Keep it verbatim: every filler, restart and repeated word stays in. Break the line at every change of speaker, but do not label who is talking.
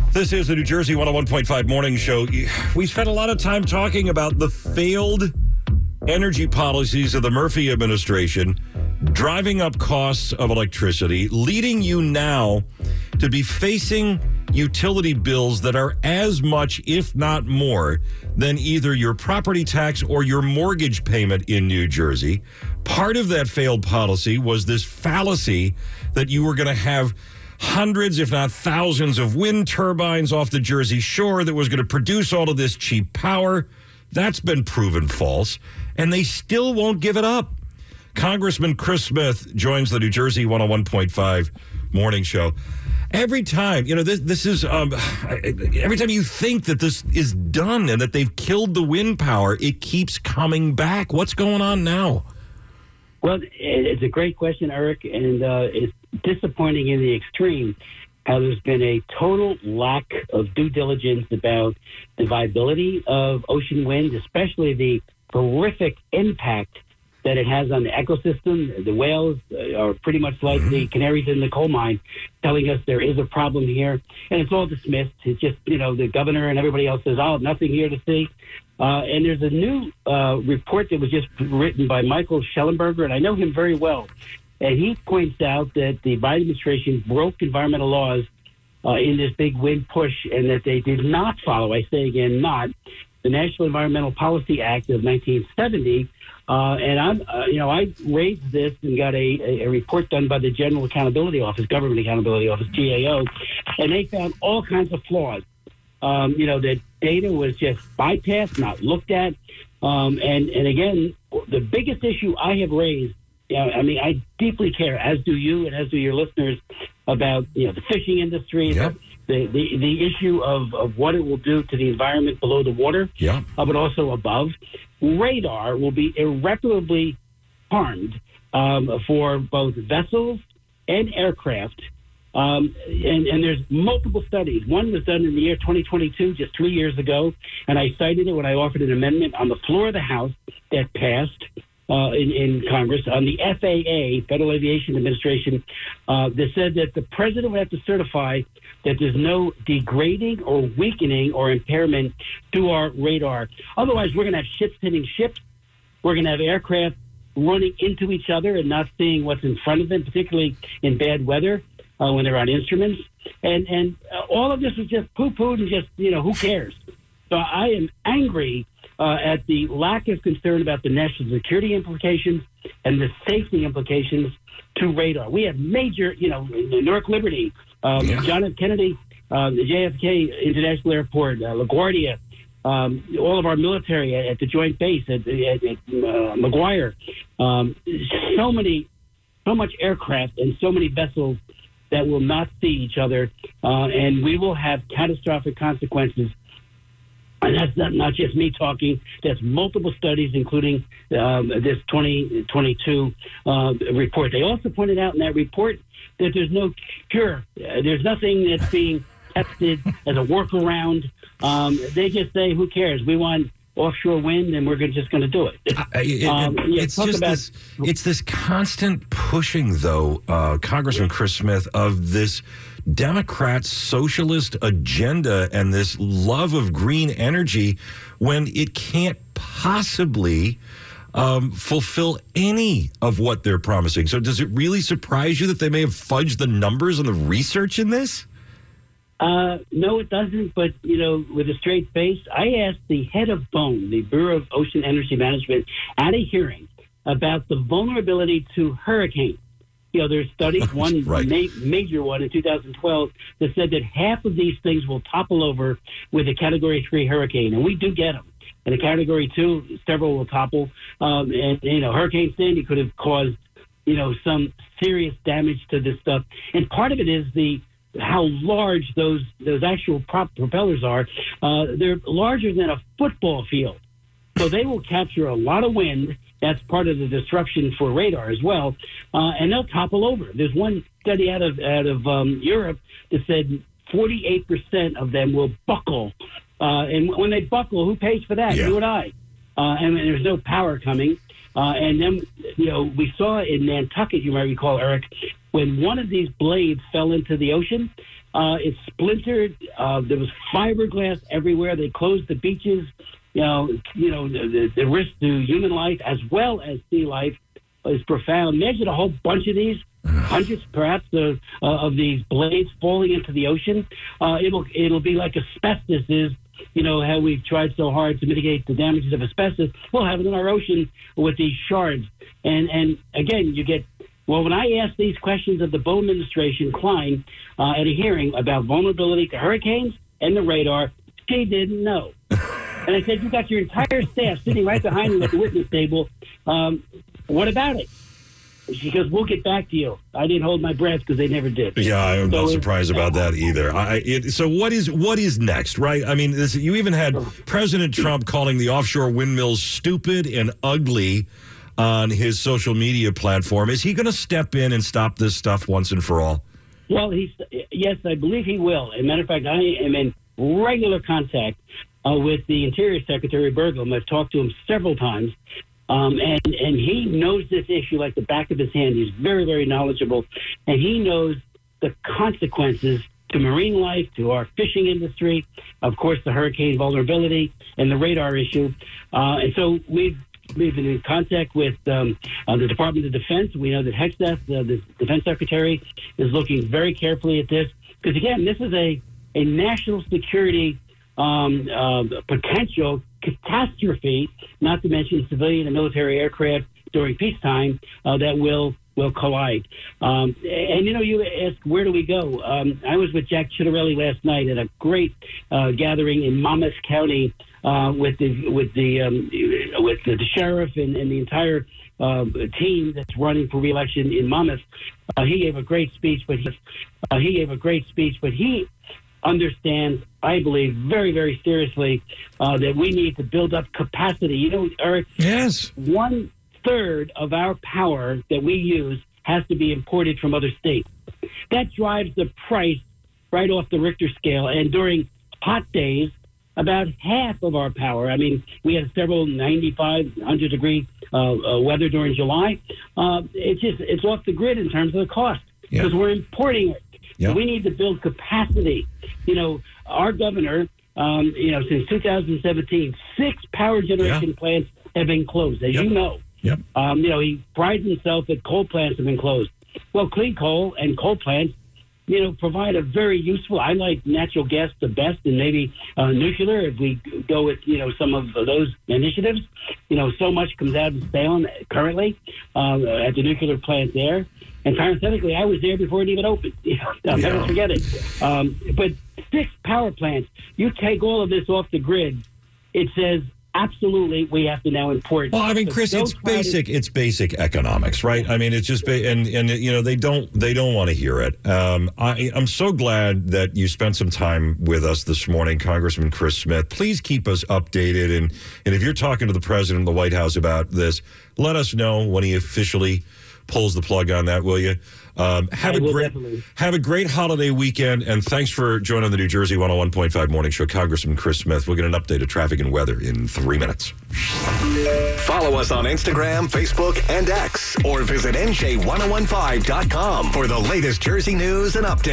This is the New Jersey one oh one point five Morning Show. We spent a lot of time talking about the failed energy policies of the Murphy administration, driving up costs of electricity, leading you now to be facing utility bills that are as much, if not more, than either your property tax or your mortgage payment in New Jersey. Part of that failed policy was this fallacy that you were going to have hundreds, if not thousands, of wind turbines off the Jersey Shore that was going to produce all of this cheap power. That's been proven false, and they still won't give it up. Congressman Chris Smith joins the New Jersey one oh one point five Morning Show. Every time, you know, this this is, um, every time you think that this is done and that they've killed the wind power, it keeps coming back. What's going on now?
Well, it's a great question, Eric, and uh, it's disappointing in the extreme how there's been a total lack of due diligence about the viability of ocean wind, especially the horrific impact that it has on the ecosystem. The whales are pretty much like the canaries in the coal mine, telling us there is a problem here, and it's all dismissed. It's just, you know, the governor and everybody else says, oh, nothing here to see. Uh, and there's a new uh, report that was just written by Michael Schellenberger, and I know him very well. And he points out that the Biden administration broke environmental laws uh, in this big wind push, and that they did not follow, I say again, not, the National Environmental Policy Act of nineteen seventy. Uh, and I'm, uh, you know, I raised this and got a, a report done by the General Accountability Office, Government Accountability Office, G A O, and they found all kinds of flaws. Um, you know, that data was just bypassed, not looked at. Um, and, and again, the biggest issue I have raised, you know, I mean, I deeply care, as do you and as do your listeners, about, you know, the fishing industry,
Yep.
the, the, the issue of, of what it will do to the environment below the water,
Yeah.
uh, but also above. Radar will be irreparably harmed um, for both vessels and aircraft. Um, and, and there's multiple studies. One was done in the year twenty twenty-two, just three years ago, and I cited it when I offered an amendment on the floor of the House that passed uh, in, in Congress on the F A A, Federal Aviation Administration, uh, that said that the president would have to certify that there's no degrading or weakening or impairment to our radar. Otherwise, we're going to have ships hitting ships. We're going to have aircraft running into each other and not seeing what's in front of them, particularly in bad weather. Uh, when they're on instruments. And and uh, all of this was just poo-pooed and just, you know, who cares? So I am angry uh, at the lack of concern about the national security implications and the safety implications to radar. We have major, you know, Newark Liberty, um,
Yeah.
John F. Kennedy, uh, the J F K International Airport, uh, LaGuardia, um, all of our military at, at the Joint Base, at, at, at uh, McGuire. Um, so many, so much aircraft and so many vessels that will not see each other, uh, and we will have catastrophic consequences. And that's not, not just me talking. That's multiple studies, including um, this twenty twenty-two uh, report. They also pointed out in that report that there's no cure. Uh, there's nothing that's being tested as a workaround. Um, they just say, who cares? We want offshore wind, and we're gonna, just going to do it.
Uh, it,
um,
it
yeah,
it's
talk
just
about-
this. It's this constant pushing, though, uh, Congressman Chris Smith, of this Democrat socialist agenda and this love of green energy, when it can't possibly um, fulfill any of what they're promising. So, does it really surprise you that they may have fudged the numbers and the research in this?
Uh, no, it doesn't. But, you know, with a straight face, I asked the head of BOEM, the Bureau of Ocean Energy Management, at a hearing about the vulnerability to hurricanes. You know, there's studies, one
Right.
ma- major one in two thousand twelve, that said that half of these things will topple over with a Category three hurricane. And we do get them. And a Category two, several will topple. Um, and, you know, Hurricane Sandy could have caused, you know, some serious damage to this stuff. And part of it is the how large those those actual prop propellers are. Uh, they're larger than a football field. So they will capture a lot of wind. That's part of the disruption for radar as well. Uh, and they'll topple over. There's one study out of out of um, Europe that said forty-eight percent of them will buckle. Uh, and when they buckle, who pays for that?
Yeah.
You and I. Uh, and there's no power coming. Uh, and then, you know, we saw in Nantucket, you might recall, Eric, when one of these blades fell into the ocean, Uh, it's splintered. Uh, there was fiberglass everywhere. They closed the beaches. You know, you know the, the risk to human life as well as sea life is profound. Imagine a whole bunch of these, hundreds perhaps of, uh, of these blades falling into the ocean. Uh, it'll it'll be like asbestos is. You know, how we've tried so hard to mitigate the damages of asbestos. We'll have it in our ocean with these shards. And and again, you get, well, when I asked these questions of the Bowman administration, Klein, uh, at a hearing about vulnerability to hurricanes and the radar, she didn't know. And I said, you got your entire staff sitting right behind you at the witness table. Um, what about it? She goes, we'll get back to you. I didn't hold my breath because they never did.
Yeah, I'm
so
not surprised about that either. I, it, so what is what is next, right? I mean, this, you even had President Trump calling the offshore windmills stupid and ugly on his social media platform. Is he going to step in and stop this stuff once and for all?
Well, he's yes, I believe he will. As a matter of fact, I am in regular contact uh, with the Interior Secretary, Burgum. I've talked to him several times. Um, and, and he knows this issue like the back of his hand. He's very, very knowledgeable. And he knows the consequences to marine life, to our fishing industry, of course, the hurricane vulnerability, and the radar issue. Uh, and so we've we've been in contact with um, uh, the Department of Defense. We know that Hexeth, uh, the Defense Secretary, is looking very carefully at this. Because, again, this is a, a national security um, uh, potential catastrophe, not to mention civilian and military aircraft during peacetime uh, that will will collide. Um, and, you know, you ask, where do we go? Um, I was with Jack Chittarelli last night at a great uh, gathering in Monmouth County uh, with the with the um, with the, the sheriff and, and the entire uh, team that's running for re-election in Monmouth. Uh, he gave a great speech, but he, uh, he gave a great speech, but he understands, I believe, very, very seriously uh, that we need to build up capacity. You know, Eric,
yes,
one third of our power that we use has to be imported from other states. That drives the price right off the Richter scale. And during hot days, about half of our power, I mean, we had several ninety-five, one hundred degree uh, uh, weather during July. Uh, it's just, it's off the grid in terms of the cost because yeah. we're importing it. Yep. So we need to build capacity. You know, our governor, um, you know, since two thousand seventeen, six power generation yeah. plants have been closed, as
yep.
you know.
Yep.
Um, you know, he prides himself that coal plants have been closed. Well, clean coal and coal plants, you know, provide a very useful, I like natural gas the best and maybe uh, nuclear if we go with, you know, some of those initiatives. You know, so much comes out of Salem currently um, at the nuclear plant there. And parenthetically, I was there before it even opened. You know, I'll
yeah.
never forget it. Um, but six power plants, you take all of this off the grid, it says absolutely we have to now import.
Well, I mean, Chris, it's basic. To- it's basic economics, right? I mean, it's just ba- and and you know they don't they don't want to hear it. Um, I, I'm so glad that you spent some time with us this morning, Congressman Chris Smith. Please keep us updated, and and if you're talking to the president of the White House about this, let us know when he officially pulls the plug on that, will you? Um, have
I
a great
definitely.
have a great holiday weekend, and thanks for joining the New Jersey one oh one point five Morning Show. Congressman Chris Smith. We'll get an update of traffic and weather in three minutes.
Follow us on Instagram, Facebook, and X, or visit N J ten fifteen dot com for the latest Jersey news and updates.